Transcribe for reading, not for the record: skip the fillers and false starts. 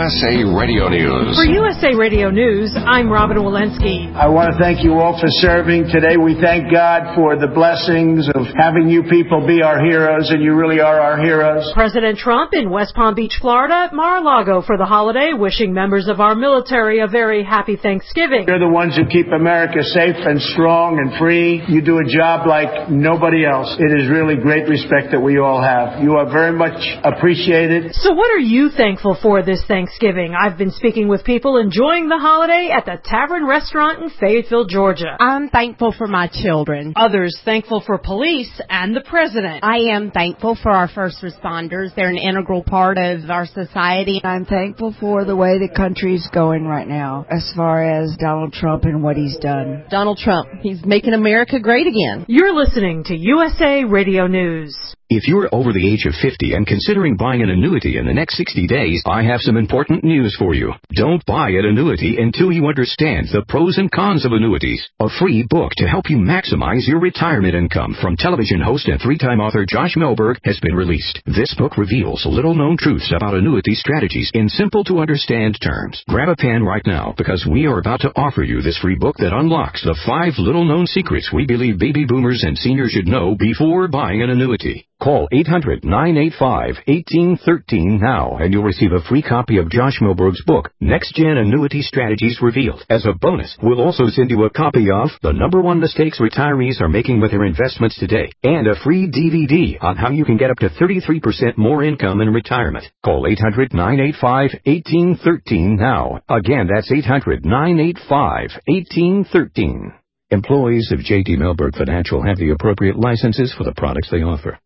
USA Radio News. For USA Radio News, I'm Robin Walensky. I want to thank you all for serving. Today we thank God for the blessings of having you people be our heroes, and you really are our heroes. President Trump in West Palm Beach, Florida, at Mar-a-Lago for the holiday, wishing members of our military a very happy Thanksgiving. You're the ones who keep America safe and strong and free. You do a job like nobody else. It is really great respect that we all have. You are very much appreciated. So what are you thankful for this Thanksgiving? I've been speaking with people enjoying the holiday at the Tavern Restaurant in Fayetteville, Georgia. I'm thankful for my children. Others thankful for police and the president. I am thankful for our first responders. They're an integral part of our society. I'm thankful for the way the country's going right now as far as Donald Trump and what he's done. Donald Trump, he's making America great again. You're listening to USA Radio News. If you're over the age of 50 and considering buying an annuity in the next 60 days, I have some important news for you. Don't buy an annuity until you understand the pros and cons of annuities. A free book to help you maximize your retirement income from television host and three-time author Josh Melberg has been released. This book reveals little-known truths about annuity strategies in simple-to-understand terms. Grab a pen right now because we are about to offer you this free book that unlocks the 5 little-known secrets we believe baby boomers and seniors should know before buying an annuity. Call 800-985-1813 now, and you'll receive a free copy of Josh Melberg's book, Next Gen Annuity Strategies Revealed. As a bonus, we'll also send you a copy of The #1 Mistakes Retirees Are Making with Their Investments Today, and a free DVD on how you can get up to 33% more income in retirement. Call 800-985-1813 now. Again, that's 800-985-1813. Employees of J.D. Melberg Financial have the appropriate licenses for the products they offer.